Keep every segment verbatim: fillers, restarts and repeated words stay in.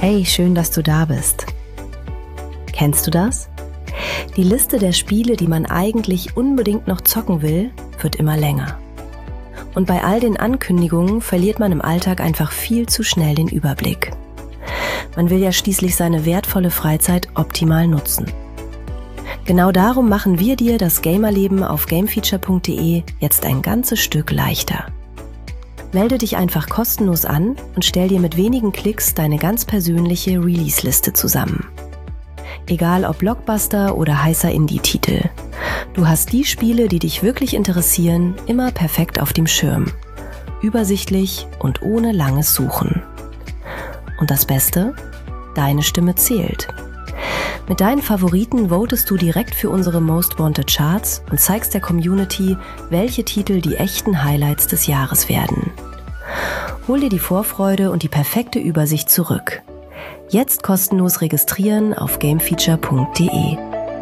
Hey, schön, dass du da bist. Kennst du das? Die Liste der Spiele, die man eigentlich unbedingt noch zocken will, wird immer länger. Und bei all den Ankündigungen verliert man im Alltag einfach viel zu schnell den Überblick. Man will ja schließlich seine wertvolle Freizeit optimal nutzen. Genau darum machen wir dir das Gamerleben auf gamefeature punkt de jetzt ein ganzes Stück leichter. Melde dich einfach kostenlos an und stell dir mit wenigen Klicks deine ganz persönliche Release-Liste zusammen. Egal ob Blockbuster oder heißer Indie-Titel. Du hast die Spiele, die dich wirklich interessieren, immer perfekt auf dem Schirm. Übersichtlich und ohne langes Suchen. Und das Beste? Deine Stimme zählt. Mit deinen Favoriten votest du direkt für unsere Most Wanted Charts und zeigst der Community, welche Titel die echten Highlights des Jahres werden. Hol dir die Vorfreude und die perfekte Übersicht zurück. Jetzt kostenlos registrieren auf gamefeature punkt de.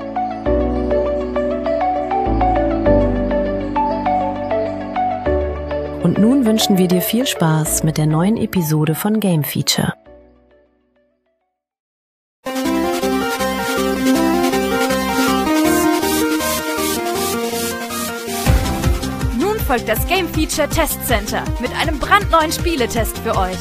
Und nun wünschen wir dir viel Spaß mit der neuen Episode von Game Feature. Folgt das Game Feature Test Center mit einem brandneuen Spieletest für euch.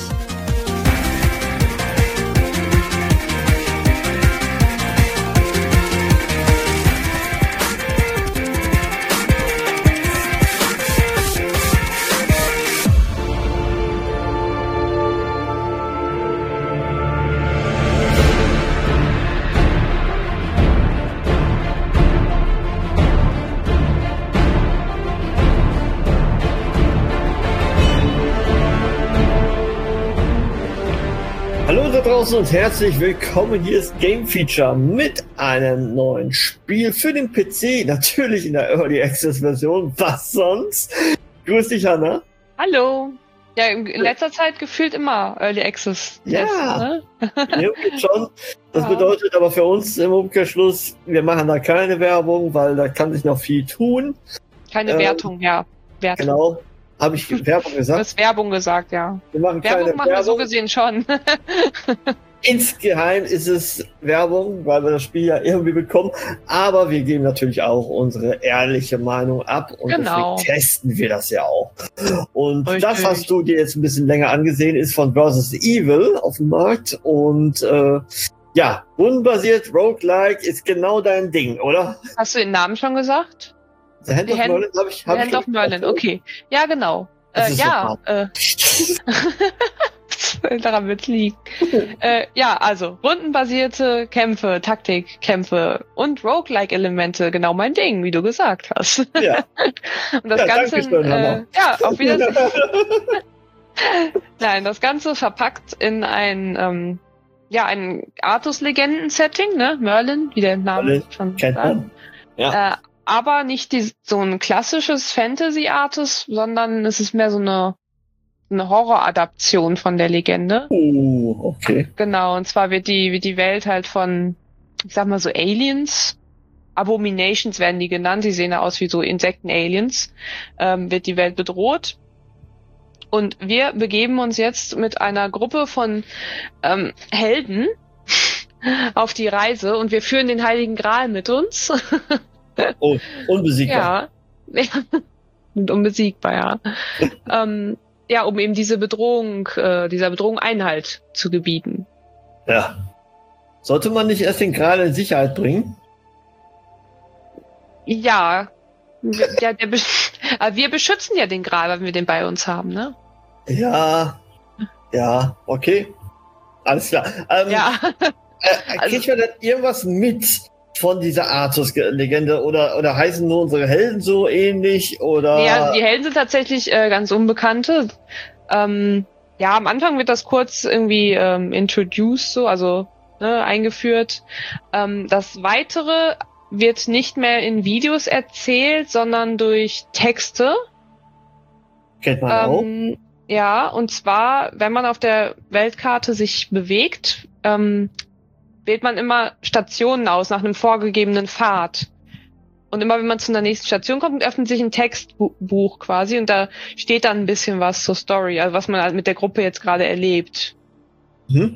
Draußen und herzlich willkommen. Hier ist Game Feature mit einem neuen Spiel für den P C, natürlich in der Early Access Version. Was sonst? Grüß dich, Hanna. Hallo. Ja, in letzter Zeit gefühlt immer Early Access. Ja, ne? Ja, schon. Das ja. bedeutet aber für uns im Umkehrschluss, wir machen da keine Werbung, weil da kann sich noch viel tun. Keine ähm, Wertung, ja. Wertung. Genau. Habe ich Werbung gesagt? Du hast Werbung gesagt, ja. Wir machen Werbung keine machen wir Werbung. so gesehen schon. Insgeheim ist es Werbung, weil wir das Spiel ja irgendwie bekommen. Aber wir geben natürlich auch unsere ehrliche Meinung ab. Und genau. Deswegen testen wir das ja auch. Und Richtig. Das hast du dir jetzt ein bisschen länger angesehen, ist von Versus Evil auf dem Markt. Und äh, ja, rundenbasiert, Roguelike ist genau dein Ding, oder? Hast du den Namen schon gesagt? The Hand The of Hand, Merlin habe ich. Hab The Hand ich of Merlin, okay. Ja, genau. Äh, ja, äh, daran wird's liegen. äh, ja, also rundenbasierte Kämpfe, Taktikkämpfe und Roguelike-Elemente, genau mein Ding, wie du gesagt hast. Ja. Und das ja, Ganze, schön, äh, ja, auf Wiedersehen. Nein, das Ganze verpackt in ein, ähm, ja, ein Artus-Legenden-Setting, ne? Merlin, wie der Name Merlin, schon kennt sagt. man. Ja. Äh, aber nicht die, so ein klassisches Fantasy-Artus, sondern es ist mehr so eine, eine Horror-Adaption von der Legende. Oh, okay. Genau, und zwar wird die, wird die Welt halt von, ich sag mal so Aliens, Abominations werden die genannt, die sehen ja aus wie so Insekten-Aliens, ähm, wird die Welt bedroht. Und wir begeben uns jetzt mit einer Gruppe von ähm, Helden auf die Reise und wir führen den Heiligen Gral mit uns. Oh, unbesiegbar. Ja, und unbesiegbar, ja. ähm, ja, um eben diese Bedrohung, äh, dieser Bedrohung Einhalt zu gebieten. Ja. Sollte man nicht erst den Gral in Sicherheit bringen? Ja. Der, der besch- aber wir beschützen ja den Gral, wenn wir den bei uns haben, ne? Ja. Ja, okay. Alles klar. Ähm, ja. Äh, kriegt man denn irgendwas mit von dieser Artus-Legende oder, oder heißen nur unsere Helden so ähnlich? Oder? Nee, also die Helden sind tatsächlich äh, ganz Unbekannte. Ähm, ja, am Anfang wird das kurz irgendwie ähm, introduced, so, also ne, eingeführt. Ähm, das Weitere wird nicht mehr in Videos erzählt, sondern durch Texte. Kennt man ähm, auch. Ja, und zwar, wenn man auf der Weltkarte sich bewegt, ähm, wählt man immer Stationen aus nach einem vorgegebenen Pfad. Und immer wenn man zu einer nächsten Station kommt, öffnet sich ein Textbuch quasi und da steht dann ein bisschen was zur Story, also was man halt mit der Gruppe jetzt gerade erlebt. Mhm.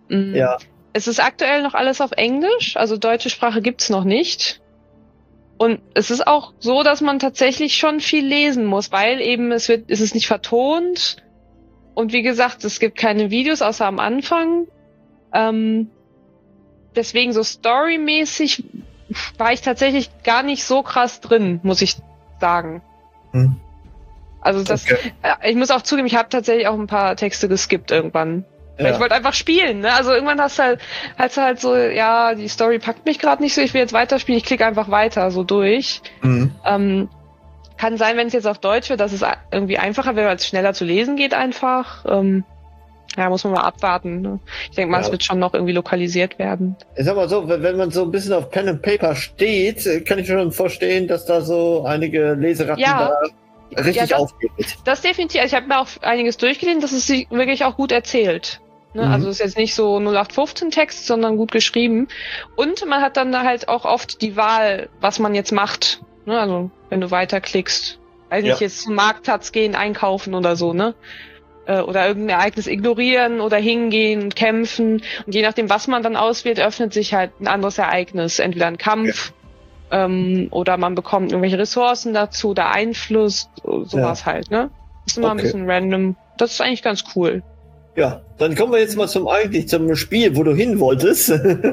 Ja. Es ist aktuell noch alles auf Englisch, also deutsche Sprache gibt's noch nicht. Und es ist auch so, dass man tatsächlich schon viel lesen muss, weil eben es wird, es ist nicht vertont. Und wie gesagt, es gibt keine Videos außer am Anfang. Ähm, deswegen so storymäßig war ich tatsächlich gar nicht so krass drin, muss ich sagen. Hm. Also das, Okay. äh, ich muss auch zugeben, ich habe tatsächlich auch ein paar Texte geskippt irgendwann. Weil Ja. ich wollte einfach spielen, ne? Also irgendwann hast du halt, hast du halt so, ja, die Story packt mich gerade nicht so, ich will jetzt weiterspielen, ich klicke einfach weiter so durch. Mhm. Ähm, kann sein, wenn es jetzt auf Deutsch wird, dass es irgendwie einfacher wird, weil es schneller zu lesen geht einfach. Ähm, ja, muss man mal abwarten. Ne? Ich denke mal, Ja. es wird schon noch irgendwie lokalisiert werden. Ich sag mal so, wenn wenn man so ein bisschen auf Pen and Paper steht, kann ich mir schon verstehen, dass da so einige Leseratten Ja. da richtig Ja, das- aufgeht. Das definitiv, also ich habe mir auch einiges durchgelesen, das ist sich wirklich auch gut erzählt. Ne? Mhm. Also es ist jetzt nicht so null acht fünfzehn Text, sondern gut geschrieben. Und man hat dann halt auch oft die Wahl, was man jetzt macht. Ne? Also wenn du weiterklickst. Weiß nicht, Ja. jetzt zum Marktplatz gehen, einkaufen oder so, ne? Äh, Oder irgendein Ereignis ignorieren oder hingehen und kämpfen. Und je nachdem, was man dann auswählt, öffnet sich halt ein anderes Ereignis. Entweder ein Kampf ähm, oder man bekommt irgendwelche Ressourcen dazu oder Einfluss, sowas halt, ne? Ist immer ein Okay. bisschen random. Das ist eigentlich ganz cool. Ja, dann kommen wir jetzt mal zum eigentlich zum Spiel, wo du hin wolltest.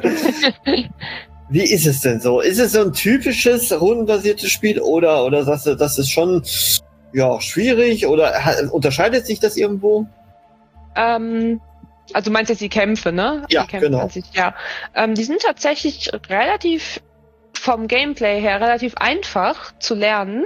Wie ist es denn so? Ist es so ein typisches rundenbasiertes Spiel oder oder sagst du, das ist schon ja schwierig oder ha- unterscheidet sich das irgendwo? Ähm, also du meinst jetzt die Kämpfe, ne? Ja, die Kämpfe genau. an sich, ja. Ähm, die sind tatsächlich relativ vom Gameplay her relativ einfach zu lernen.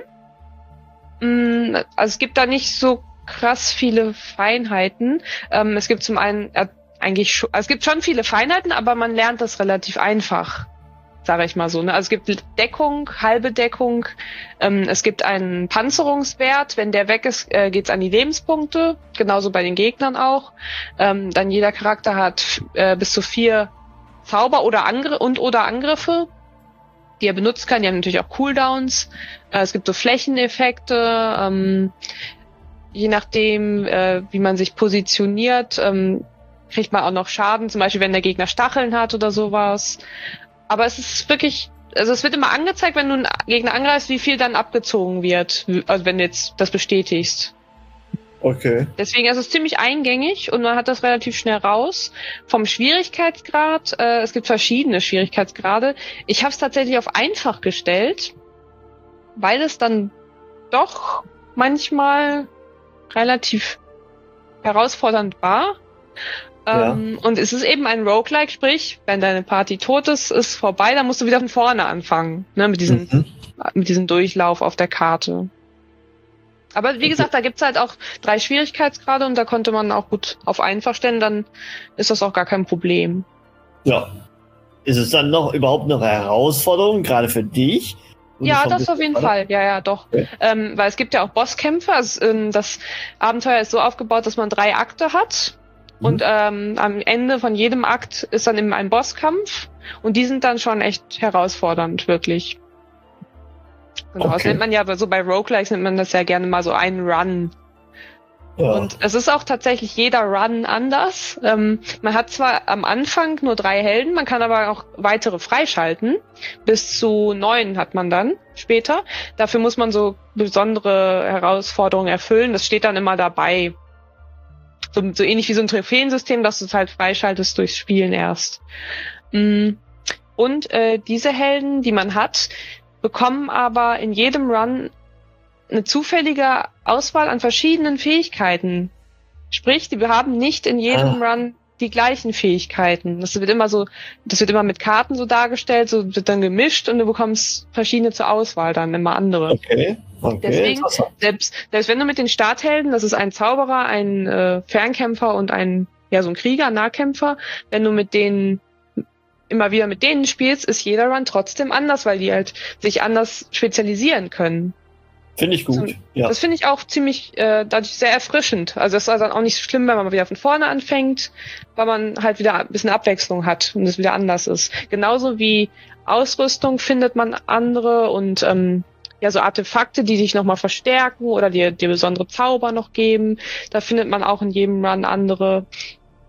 Mm, Also es gibt da nicht so krass viele Feinheiten. Ähm, es gibt zum einen äh, eigentlich schon, also es gibt schon viele Feinheiten, aber man lernt das relativ einfach, sage ich mal so. Ne? Also es gibt Deckung, halbe Deckung. Ähm, es gibt einen Panzerungswert. Wenn der weg ist, äh, geht's an die Lebenspunkte. Genauso bei den Gegnern auch. Ähm, dann jeder Charakter hat äh, bis zu vier Zauber oder Angr und oder Angriffe, die er benutzen kann. Die haben natürlich auch Cooldowns. Äh, es gibt so Flächeneffekte. Ähm, je nachdem, äh, wie man sich positioniert, ähm, kriegt man auch noch Schaden. Zum Beispiel, wenn der Gegner Stacheln hat oder sowas. Aber es ist wirklich, also es wird immer angezeigt, wenn du einen Gegner angreifst, wie viel dann abgezogen wird. Also wenn du jetzt das bestätigst. Okay. Deswegen ist es ziemlich eingängig und man hat das relativ schnell raus. Vom Schwierigkeitsgrad, äh, es gibt verschiedene Schwierigkeitsgrade. Ich habe es tatsächlich auf einfach gestellt, weil es dann doch manchmal relativ herausfordernd war. Ja. Ähm, und es ist eben ein Roguelike, sprich, wenn deine Party tot ist, ist vorbei, dann musst du wieder von vorne anfangen, ne, mit diesem, Mhm. mit diesem Durchlauf auf der Karte. Aber wie Okay. gesagt, da gibt's halt auch drei Schwierigkeitsgrade und da konnte man auch gut auf einfach stellen, dann ist das auch gar kein Problem. Ja. Ist es dann noch überhaupt eine Herausforderung, gerade für dich? Wo du Ja, schon das bist, auf jeden oder? Fall. Ja, ja, doch. Okay. Ähm, weil es gibt ja auch Bosskämpfe. Also, ähm, das Abenteuer ist so aufgebaut, dass man drei Akte hat. Mhm. Und ähm, am Ende von jedem Akt ist dann eben ein Bosskampf. Und die sind dann schon echt herausfordernd, wirklich. Genau, das Okay. nennt man ja, so bei Roguelikes nennt man das ja gerne mal so einen Run. Ja. Und es ist auch tatsächlich jeder Run anders. Ähm, man hat zwar am Anfang nur drei Helden, man kann aber auch weitere freischalten. Bis zu neun hat man dann später. Dafür muss man so besondere Herausforderungen erfüllen. Das steht dann immer dabei. So, so ähnlich wie so ein Trophäensystem, dass du es halt freischaltest durchs Spielen erst. Mm. Und äh, diese Helden, die man hat, bekommen aber in jedem Run eine zufällige Auswahl an verschiedenen Fähigkeiten. Sprich, die haben nicht in jedem Run die gleichen Fähigkeiten. Das wird immer so, das wird immer mit Karten so dargestellt, so wird dann gemischt und du bekommst verschiedene zur Auswahl, dann immer andere. Okay. Okay. Deswegen, interessant. selbst, selbst wenn du mit den Starthelden, das ist ein Zauberer, ein äh, Fernkämpfer und ein, ja, so ein Krieger, Nahkämpfer, wenn du mit denen immer wieder mit denen spielst, ist jeder Run trotzdem anders, weil die halt sich anders spezialisieren können. Finde ich gut. So, Ja. Das finde ich auch ziemlich, äh, dadurch sehr erfrischend. Also es ist dann auch nicht so schlimm, wenn man wieder von vorne anfängt, weil man halt wieder ein bisschen Abwechslung hat und es wieder anders ist. Genauso wie Ausrüstung findet man andere und ähm, ja, so Artefakte, die dich nochmal verstärken oder dir, dir besondere Zauber noch geben. Da findet man auch in jedem Run andere.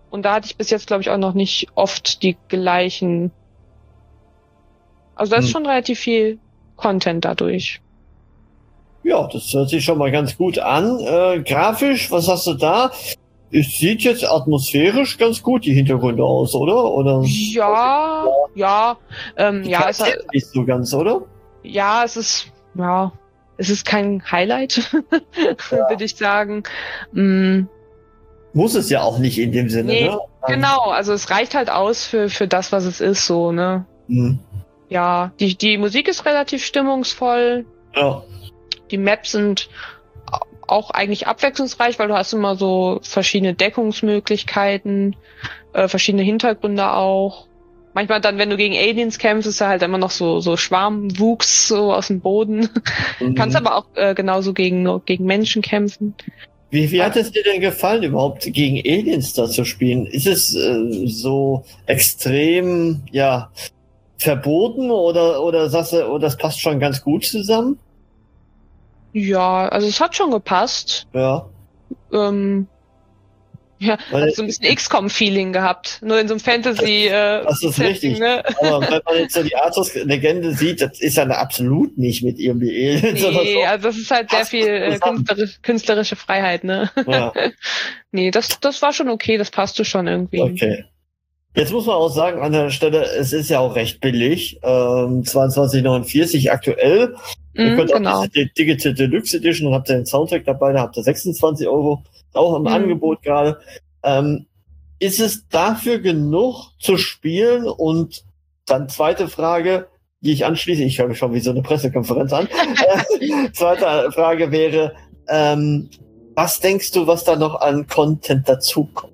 Und da hatte ich bis jetzt, glaube ich, auch noch nicht oft die gleichen. Also da ist Hm. schon relativ viel Content dadurch. Ja, das hört sich schon mal ganz gut an. Äh, grafisch, was hast du da? Es sieht jetzt atmosphärisch ganz gut die Hintergründe aus, oder? Oder? Ja, ja, ähm, Die ja, es, Charaktere nicht so ganz, oder? ja, es ist, ja, es ist kein Highlight, würde ich sagen. Mm, Muss es ja auch nicht in dem Sinne, Nee, ne? genau, also es reicht halt aus für, für das, was es ist, so, ne? Hm. Ja, die, die Musik ist relativ stimmungsvoll, Ja. die Maps sind au- auch eigentlich abwechslungsreich, weil du hast immer so verschiedene Deckungsmöglichkeiten, äh, verschiedene Hintergründe auch. Manchmal dann, wenn du gegen Aliens kämpfst, ist da halt immer noch so, so Schwarmwuchs so aus dem Boden. Mhm. Kannst aber auch äh, genauso gegen, gegen Menschen kämpfen. Wie, wie hat es dir denn gefallen, überhaupt gegen Aliens da zu spielen? Ist es äh, so extrem, ja, verboten oder, oder sagst du, oh, das passt schon ganz gut zusammen? Ja, also es hat schon gepasst. Ja. Ähm, ja, Weil- hat so ein bisschen X COM-Feeling gehabt. Nur in so einem Fantasy äh, Das ist Setting, richtig. ne? Aber wenn man jetzt so die Arthos-Legende sieht, das ist ja absolut nicht mit irgendwie Aliens oder Nee, also das ist halt sehr Passt viel äh, zusammen. künstlerisch, künstlerische Freiheit, ne? so. Ja, Nee, das, das war schon okay, das passte schon irgendwie. okay. Jetzt muss man auch sagen, an der Stelle, es ist ja auch recht billig. Ähm, zweiundzwanzig neunundvierzig aktuell. Ihr Mhm, könnt genau. auch die Digital Deluxe Edition und habt ihr den Soundtrack dabei, da habt ihr sechsundzwanzig Euro, auch im Mhm. Angebot gerade. Ähm, ist es dafür genug zu spielen? Und dann zweite Frage, die ich anschließe, ich höre mich schon wie so eine Pressekonferenz an. äh, zweite Frage wäre, ähm, was denkst du, was da noch an Content dazukommt?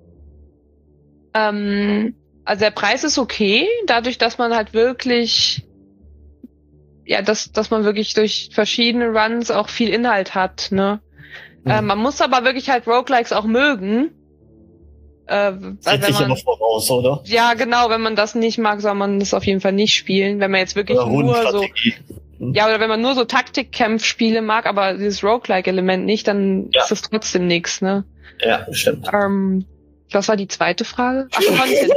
Ähm, also der Preis ist okay, dadurch, dass man halt wirklich, ja, dass, dass man wirklich durch verschiedene Runs auch viel Inhalt hat, ne? Mhm. Äh, man muss aber wirklich halt Roguelikes auch mögen. Äh, weil Setzt wenn sich aber man, voraus, oder? ja, genau, wenn man das nicht mag, soll man das auf jeden Fall nicht spielen. Wenn man jetzt wirklich Oder nur so, Rundenstrategie. ja, oder wenn man nur so Taktikkämpfspiele mag, aber dieses Roguelike-Element nicht, dann Ja. ist das trotzdem nix, ne? Ja, stimmt. Ähm, was war die zweite Frage? Ach, Content.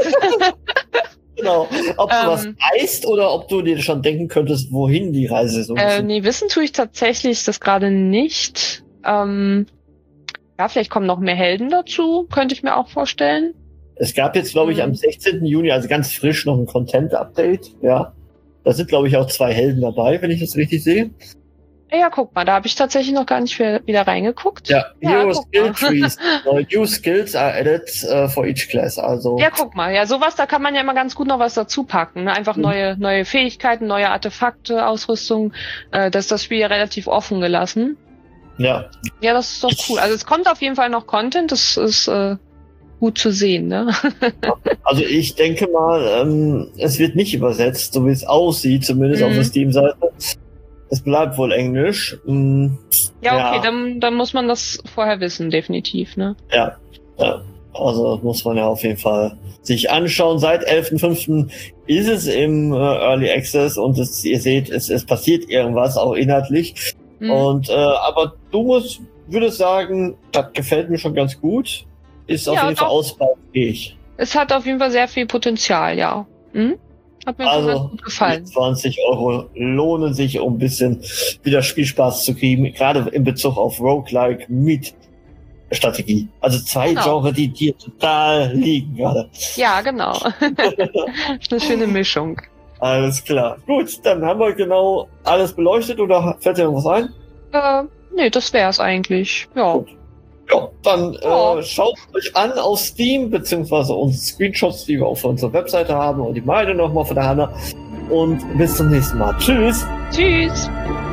Genau. Ob du Ähm, was weißt oder ob du dir schon denken könntest, wohin die Reise so ein äh, bisschen- nee, wissen tue ich tatsächlich das gerade nicht. Ähm, ja, vielleicht kommen noch mehr Helden dazu, könnte ich mir auch vorstellen. Es gab jetzt, glaube ich, Mhm. am sechzehnten Juni, also ganz frisch, noch ein Content-Update. Ja. Da sind, glaube ich, auch zwei Helden dabei, wenn ich das richtig sehe. Ja, guck mal, da habe ich tatsächlich noch gar nicht wieder, wieder reingeguckt. Ja, Hero guck Skill mal. Trees. Uh, new skills are added uh, for each class. Also, Ja, guck mal, ja, sowas, da kann man ja immer ganz gut noch was dazu packen. Ne? Einfach Mhm. neue, neue Fähigkeiten, neue Artefakte, Ausrüstung. Äh, das ist das Spiel ja relativ offen gelassen. ja. Ja, das ist doch cool. Also es kommt auf jeden Fall noch Content, das ist äh, gut zu sehen, ne? Also ich denke mal, ähm, es wird nicht übersetzt, so wie es aussieht, zumindest Mhm. auf der Steam-Seite. Es bleibt wohl Englisch. Mm, Ja, okay, Ja. Dann, dann muss man das vorher wissen, definitiv, ne? Ja, ja. Also das muss man ja auf jeden Fall sich anschauen. Seit elften fünften ist es im äh, Early Access und es, ihr seht, es, es passiert irgendwas, auch inhaltlich. Mhm. Und äh, aber du musst, würdest sagen, das gefällt mir schon ganz gut. Ist auf Ja, jeden Fall doch. ausbaufähig. Es hat auf jeden Fall sehr viel Potenzial, ja. Mhm. Hat mir schon ganz Also gut gefallen. die zwanzig Euro lohnen sich, um ein bisschen wieder Spielspaß zu kriegen, gerade in Bezug auf Roguelike mit Strategie. Also zwei Genau. Genres, die dir total liegen gerade. Ja, genau. Ist eine schöne Mischung. Alles klar. Gut, dann haben wir genau alles beleuchtet oder fällt dir noch was ein? Äh, nee, das wär's eigentlich. Ja. Gut. Ja, dann Ja. äh, schaut euch an auf Steam, beziehungsweise unsere Screenshots, die wir auf unserer Webseite haben und die meine nochmal von der Hanna. Und bis zum nächsten Mal. Tschüss! Tschüss.